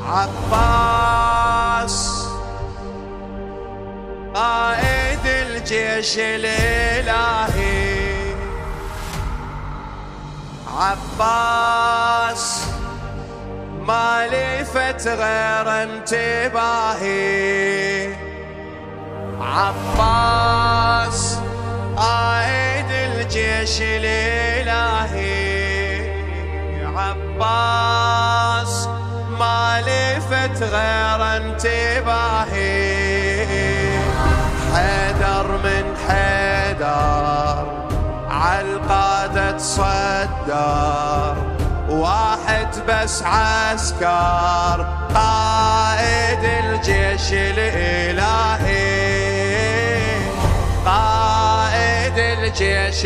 عباس قائد الجيش الإلهي، عباس ما لفت غير انتباهي، عباس قائد الجيش الإلهي، عباس ما لفت غير انتباهي، حيدر من حيدر عالقادة تصدر، واحد بس عسكر قائد الجيش الإلهي، قائد الجيش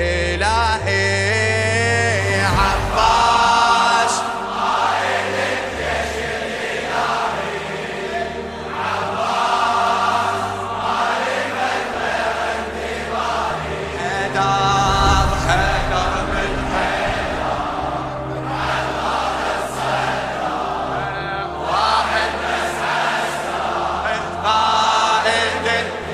الإلهي، عباس قائد الجيش الإلهي، عباس غالبا غير انتباهي، حيدر من حيدر عالقادة تصدر، واحد بس عسكر قائد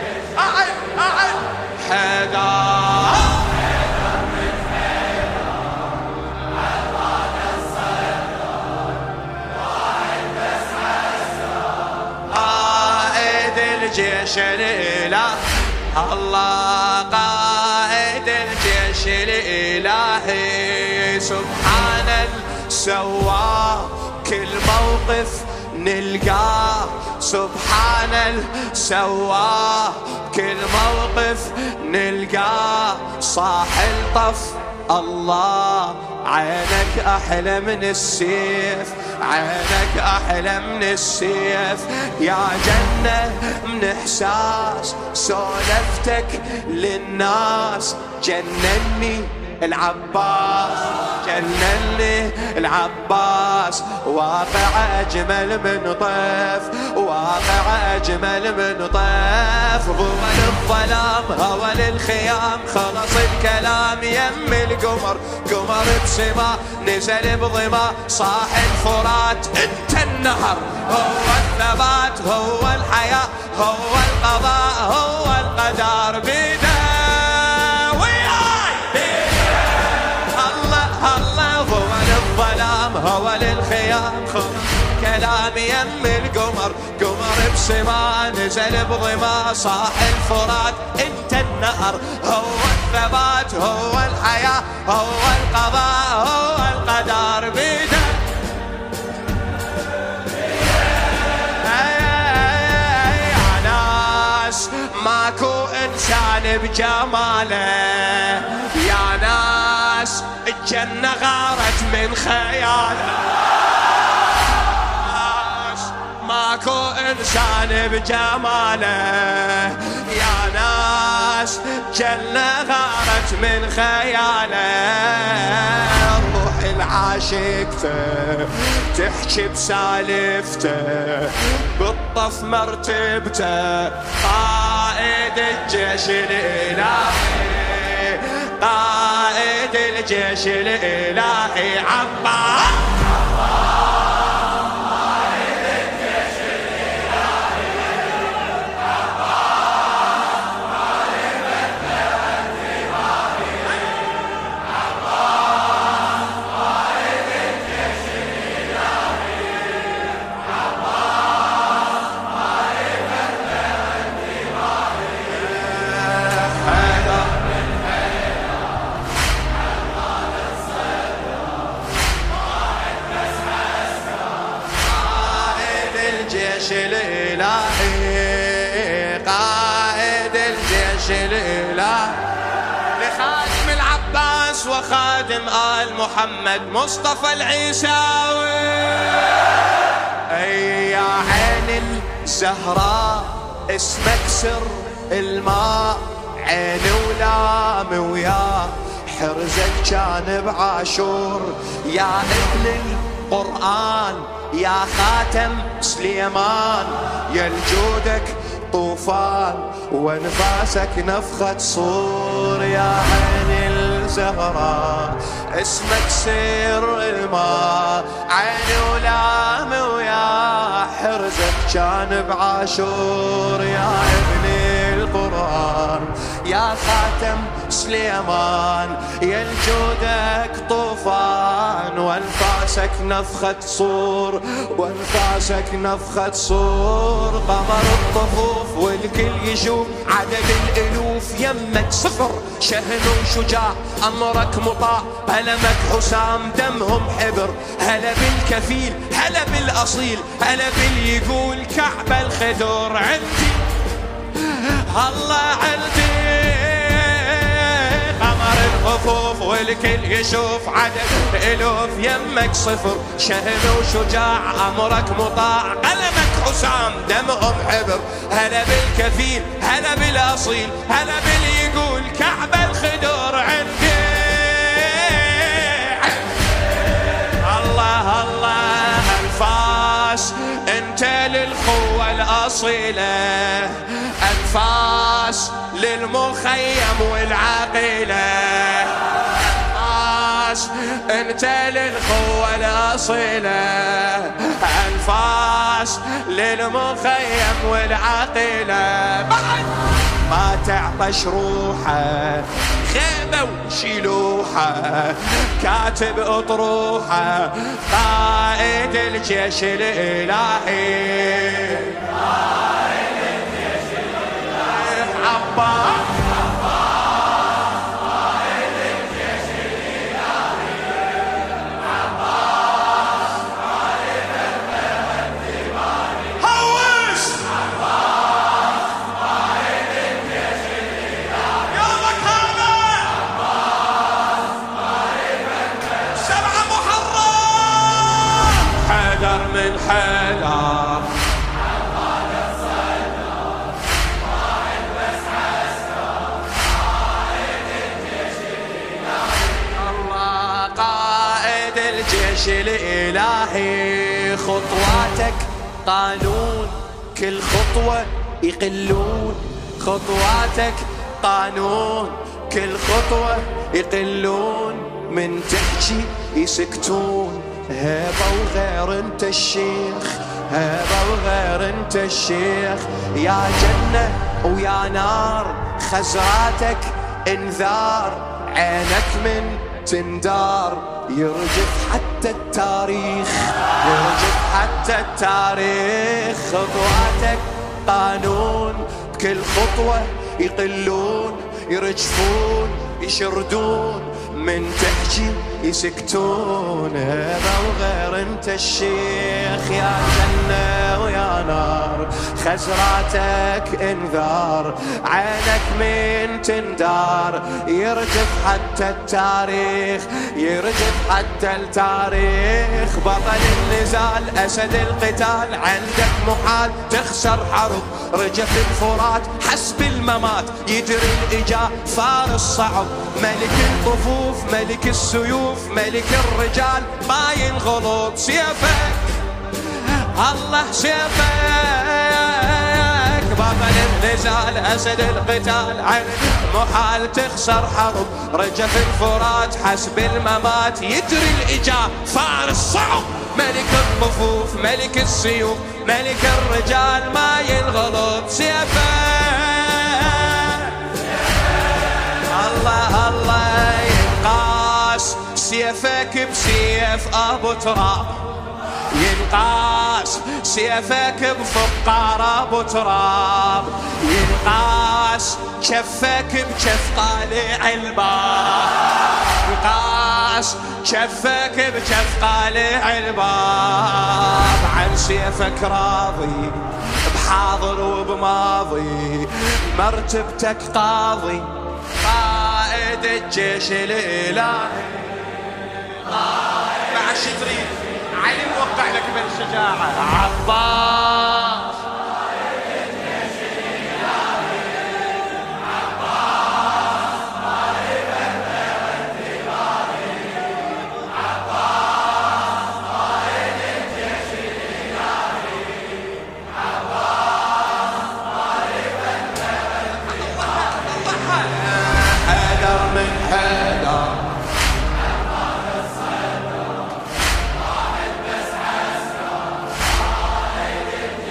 الجيش الإلهي، الله قائد الجيش الإلهي، سبحان سواه كل موقف نلقاه، سبحان سواه كل موقف نلقاه، صاح الطف الله عينك أحلى من السيف، عينك أحلى من السيف، يا جنة من إحساس سولفتك للناس، جنني العباس جنني العباس، واقع أجمل من طيف، واقع أجمل من طيف، غول الظلام هوى للخيام، خلص الكلام يم القمر، قمر بسما نزل بضما، صاح الفرات انت النهر، هو الثبات هو الحياة هو القضاء هو القدر، بيده الظلام هو للخيام، كلام يم القمر، قمر بسما نزل بضما، صاح الفرات انت النهر، هو الثبات هو الحياة هو القضاء هو القدر، بيده يا ناس ماكو انسان بجماله، يا ناس الجنة غارت من خياله، ماكو انسان بجماله، يا ناس جنة غارت من خياله، روح العاشقته تحكي بسالفته، بالطف مرتبته قائد الجيش الإلهي، قائد الجيش الإلهي، عباس قائد الجيش الإلهي، عباس غالبا غير انتباهي، عباس قائد الجيش الإلهي، عباس غالبا غير انتباهي، حيدر من الجيش الإلهي، قائد الجيش الإلهي، لخادم العباس وخادم آل محمد مصطفى العيساوي، أي يا عين الزهراء اسمك سر الماء، عيني ولام ويا حرزك كان بعاشور، يا ابن القرآن يا خاتم سليمان، يا الجودك طوفان وانفاسك نفخة صور، يا عين الزهراء اسمك سر الماء، عيني ولام ويا كان بعاشور يا ابن القرآن يا خاتم سليمان يا الجودك طوفان وانفاسك نفخة صور وانفاسك نفخة صور قمر الطفوف والكل يشوف عدد الالوف يمك صفر شهن وشجاع امرك مطاع ألمك حسام دمهم حبر هلا بالكفيل هلا بالاصيل هلا باللي يقول كعب الخدر عندي الله عندي قمر الخفوف والكل يشوف عدد الالوف يمك صفر شهن وشجاع امرك مطاع قلمك حسام دمهم حبر هلا بالكفيل هلا بالاصيل هلا باللي يقول كعب الخدر عندي الله الله انفاس انت للقوة الاصيلة انفاس للمخيم والعقيلة انفاس انت للقوة الاصيلة انفاس للمخيم والعقيلة ما تعطش روحه خيمة وشيلوحة كاتب اطروحة قائد الجيش الالهي قائد الجيش الالهي عباس قائد الجيش الالهي عباس قائد الثماني هوس عباس قائد الجيش الالهي يا مكانه عباس قائد سبعة محرم حيدر من حيدر الإلهي خطواتك قانون كل خطوة يقلون خطواتك قانون كل خطوة يقلون من تحكي يسكتون هبة وغير انت الشيخ هبة وغير انت الشيخ يا جنة ويا نار خزراتك انذار عينك من تندار يرجف حتى التاريخ يرجف حتى التاريخ خطواتك قانون كل خطوة يقلون يرجفون يشردون من تحكي يسكتون هذا وغير انت الشيخ يا جنة ويا نار خزراتك انذار عينك من تندار يرجف حتى التاريخ يرجف حتى التاريخ بطل النزال اسد القتال عندك محال تخسر حرب رجف الفرات حسب الممات يدري الاجا فارس صعب ملك الطفوف ملك السيوف ملك الرجال ما ينغلط سيفك الله سيفك بطل النزال اسد القتال عن محال تخسر حرب رجف الفرات حسب الممات يدري الاجا فارس صعب ملك الطفوف ملك السيوف ملك الرجال ما ينغلط سيفك الله الله ينقاس سيفك بسيف ابو تراب ينقاس سيفك بفقار ابو تراب ينقاس كفك بكف قالع الباب ينقاس كفك بكف قالع الباب عن سيفك راضي بحاضر وبماضي مرتبتك قاضي قائد الجيش الإلهي مع الشتري علي موقع لك بالشجاعة عباس قائد الجيش الإلهي عباس قائد الثماني عباس قائد الجيش الإلهي عباس قائد الثماني حيدر من حيدر واحد بس عسكر قائد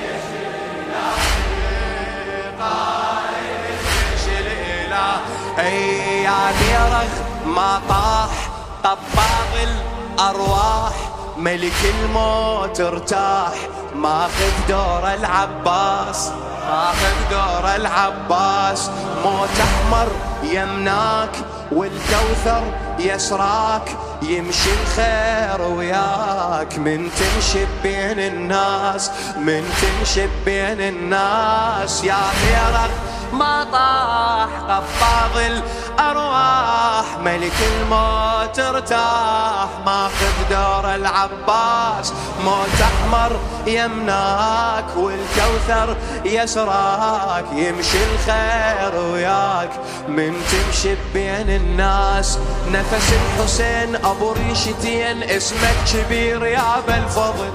اي يا بيرغ ما طاح قباض الارواح، ملك الموت ارتاح، ماخذ دور العباس، ماخذ دور العباس. موت احمر يمناك والكوثر يسراك، يمشي الخير وياك من تمشي بين الناس، من تمشي بين الناس. يا بيرغ ما طاح قباض الأرواح، ملك الموت ارتاح، ماخذ دور العباس. موت أحمر يمناك والكوثر يسراك، يمشي الخير وياك من تمشي بين الناس. نفس الحسين أبو ريشتين، اسمك كبير يا بالفضل.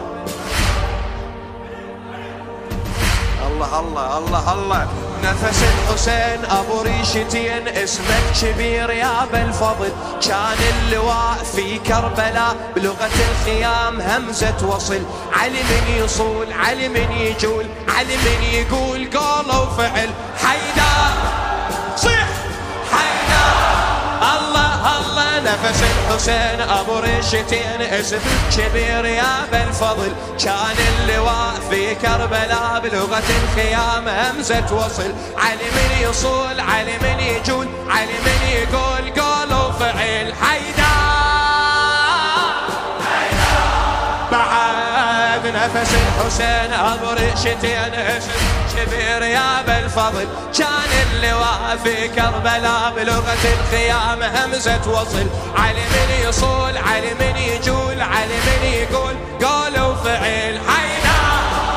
الله الله الله الله. نفس الحسين أبو ريشتين، اسمك كبير يا بالفضل. كان اللواء في كربلاء بلغة الخيام همزة وصل، علي من يصول علي من يجول، علي من يقول قول وفعل. حيدر صيح حيدر الله الله. نفس الحسين أبو ريشتين، اسم كبير يا بالفضل. كان اللواء في كربلاء بلغة الخيام همزة وصل، علي من يصول علي من يجول، علي من يقول قول وفعل. حيدر بعد نفس الحسين أبو ريشتين، اسم كبير يا بالفضل. كان اللواء في كربلاء بلغة الخيام همزة وصل، علي من يصول علي من يجول، علي من يقول قول وفعل. حيدر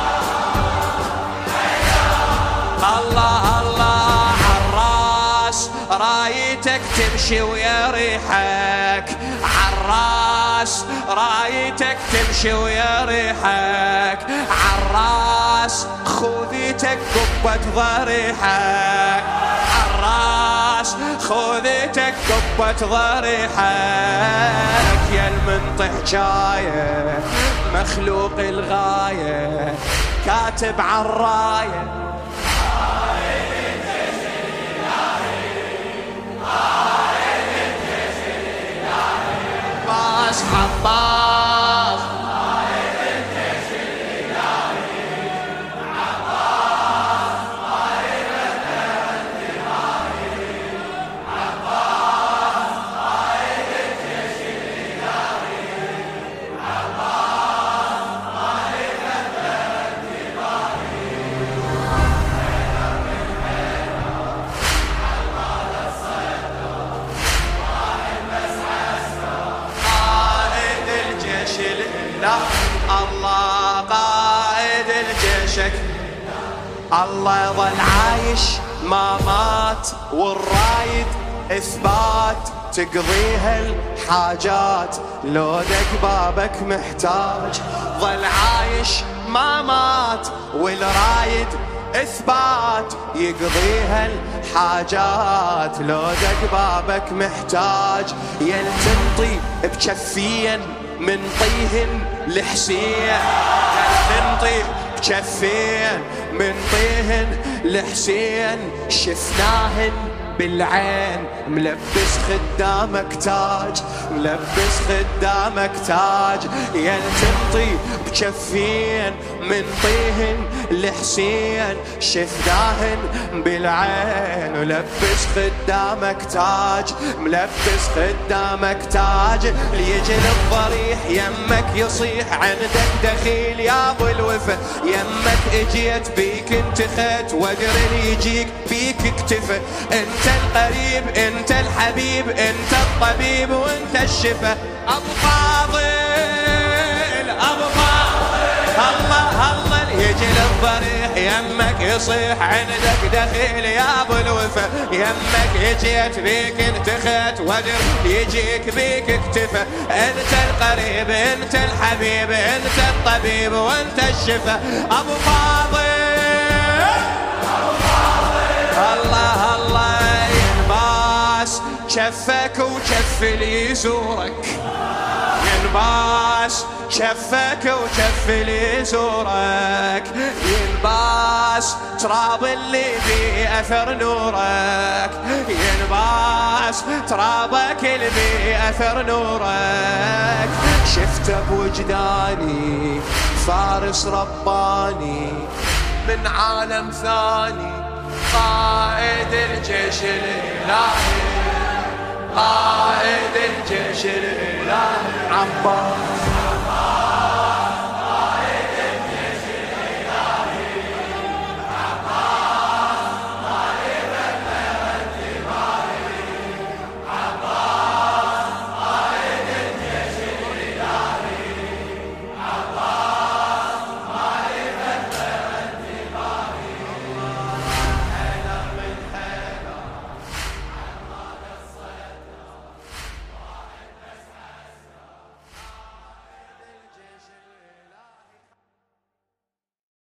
الله الله. عالراس رايتك تمشي ويا ريحك، عالراس رايتك تمشي ويا ريحك، عالراس خوذيتك قبة ضريحك، عالراس خوذيتك قبة ضريحك. يا المنطح جاية مخلوق الغاية، كاتب عالراية عباس عباس. الله قائد الجيشك، الله يظل عايش ما مات، والرايد إثبات تقضيها الحاجات، لو دق بابك محتاج. ظل عايش ما مات والرايد إثبات يقضيها الحاجات، لو دق بابك محتاج. يل تنطي بجفين من طيهن لحسين، تنطي بجفين من طيهن لحسين، شفناهن بالعين ملبس خدامك تاج، ملبس خدامك تاج. يا تنطي بجفين من طيهن لحسين، شفناهن بالعين ولبس خدامك تاج، ملبس خدامك تاج. ليجي الضريح يمك يصيح عندك دخيل يا ابو الوفا، يمك اجيت بيك انتخت وقرن يجيك بيك اكتفى. انت القريب انت الحبيب انت الطبيب وانت الشفا. ابو فاضل ابو فاضل الله الله. يجي للضريح يمك يصيح عندك دخيل يا ابو الوفا، يمك اجيت بيك انتخت وقر يجيك بيك اكتفى. انت القريب انت الحبيب انت الطبيب وانت الشفا. ابو فاضل الله الله. ينباس شفك وشف اللي يزورك، ينباس شفك وشف اللي يزورك، ينباس تراب اللي بيه اثر نورك، ينباس ترابك اللي بيه اثر نورك. شفته بوجداني فارس رباني من عالم ثاني، قائد الجيش الإلهي، قائد الجيش الإلهي عباس.